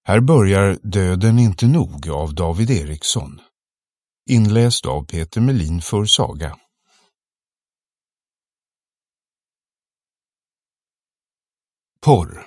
Här börjar Döden inte nog av David Eriksson. Inläst av Peter Melin för Saga. Porr.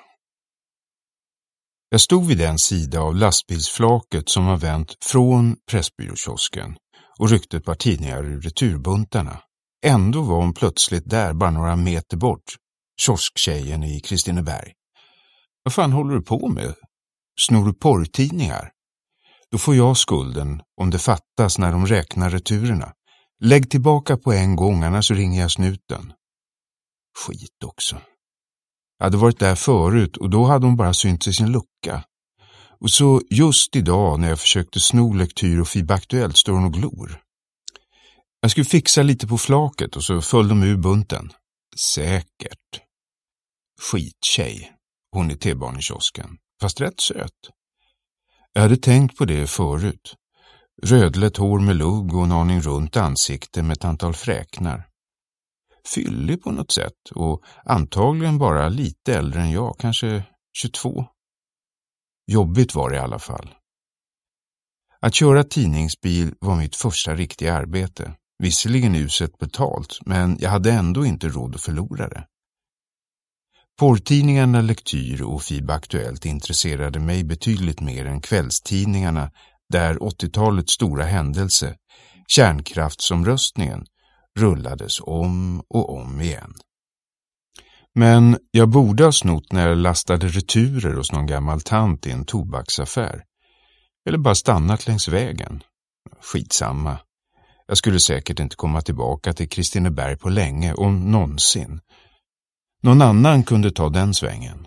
Jag stod vid den sida av lastbilsflaket som var vänt från Pressbyråkiosken och ryckte ett par tidningar ur returbuntarna. Ändå var hon plötsligt där bara några meter bort, kiosktjejen i Kristineberg. Vad fan håller du på med? Snor du porrtidningar? Då får jag skulden om det fattas när de räknar returerna. Lägg tillbaka på en gång, annars ringer jag snuten. Skit också. Jag hade varit där förut och då hade hon bara synt i sin lucka. Och så just idag när jag försökte sno lektyr och FIB Aktuellt står hon och glor. Jag skulle fixa lite på flaket och så föll de ur bunten. Säkert. Skittjej. Hon i T-banekiosken. Fast rätt söt. Jag hade tänkt på det förut. Rödlätt hår med lugg och en aning runt ansikte med ett antal fräknar. Fyllig på något sätt och antagligen bara lite äldre än jag, kanske 22. Jobbigt var det i alla fall. Att köra tidningsbil var mitt första riktiga arbete. Visserligen uselt betalt, men jag hade ändå inte råd att förlora det. Porrtidningarna Lektyr och FIB Aktuellt intresserade mig betydligt mer än kvällstidningarna där 80-talets stora händelse, kärnkraftsomröstningen, rullades om och om igen. Men jag borde ha snott när jag lastade returer hos någon gammal tant i en tobaksaffär. Eller bara stannat längs vägen. Skitsamma. Jag skulle säkert inte komma tillbaka till Kristineberg på länge, om någonsin. Någon annan kunde ta den svängen.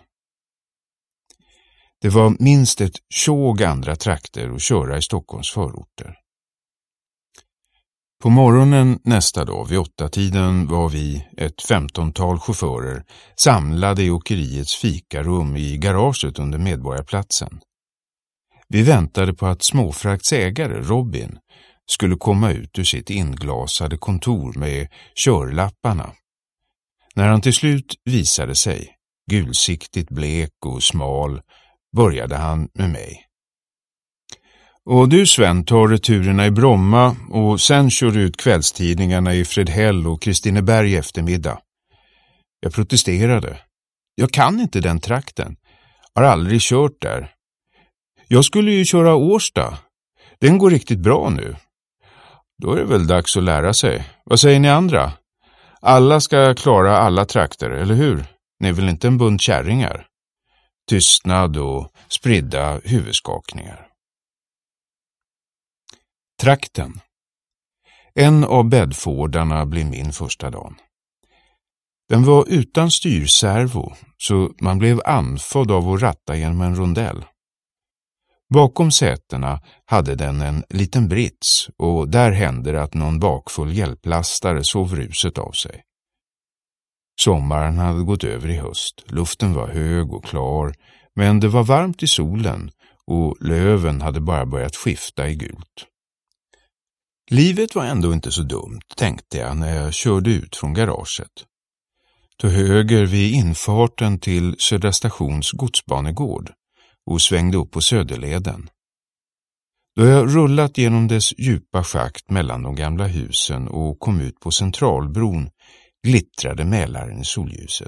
Det var minst ett 20 andra trakter att köra i Stockholms förorter. På morgonen nästa dag vid 8-tiden var vi, ett 15-tal chaufförer, samlade i åkeriets fikarum i garaget under Medborgarplatsen. Vi väntade på att småfraktsägare Robin skulle komma ut ur sitt inglasade kontor med körlapparna. När han till slut visade sig, gulsiktigt blek och smal, började han med mig. Och du Sven tar returerna i Bromma och sen kör du ut kvällstidningarna i Fredhäll och Kristineberg i eftermiddag. Jag protesterade. Jag kan inte den trakten. Har aldrig kört där. Jag skulle ju köra Årsta. Den går riktigt bra nu. Då är det väl dags att lära sig. Vad säger ni andra? Alla ska klara alla trakter, eller hur? Ni är väl inte en bunt kärringar? Tystnad och spridda huvudskakningar. Trakten. En av bäddfårdarna blev min första dag. Den var utan styrservo, så man blev andfådd av att ratta genom en rondell. Bakom sätena hade den en liten brits och där hände det att någon bakfull hjälplastare sov ruset av sig. Sommaren hade gått över i höst, luften var hög och klar, men det var varmt i solen och löven hade bara börjat skifta i gult. Livet var ändå inte så dumt, tänkte jag när jag körde ut från garaget. Tog höger vid infarten till Södra stations godsbanegård och svängde upp på Söderleden. Då jag rullat genom dess djupa schakt mellan de gamla husen och kom ut på Centralbron glittrade Mälaren i solljuset.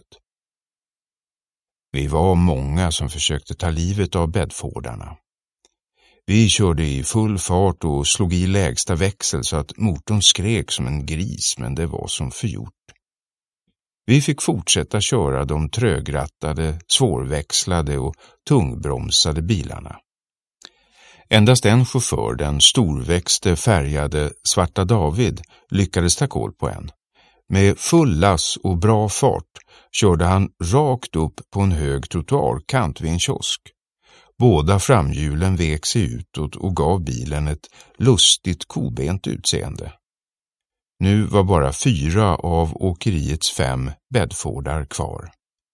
Vi var många som försökte ta livet av bäddfårdarna. Vi körde i full fart och slog i lägsta växel så att motorn skrek som en gris, men det var som förgjort. Vi fick fortsätta köra de trögrattade, svårväxlade och tungbromsade bilarna. Endast en chaufför, den storväxte färgade Svarta David, lyckades ta koll på en. Med full lass och bra fart körde han rakt upp på en hög trottoarkant vid en kiosk. Båda framhjulen vek sig utåt och gav bilen ett lustigt kobent utseende. Nu var bara 4 av åkeriets 5 bäddfårdar kvar.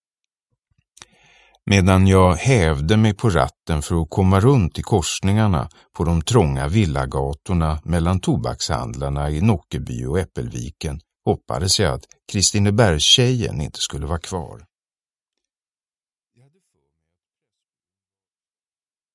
Medan jag hävde mig på ratten för att komma runt i korsningarna på de trånga villagatorna mellan tobakshandlarna i Nockeby och Äppelviken hoppades jag att Kristinebergstjejen inte skulle vara kvar.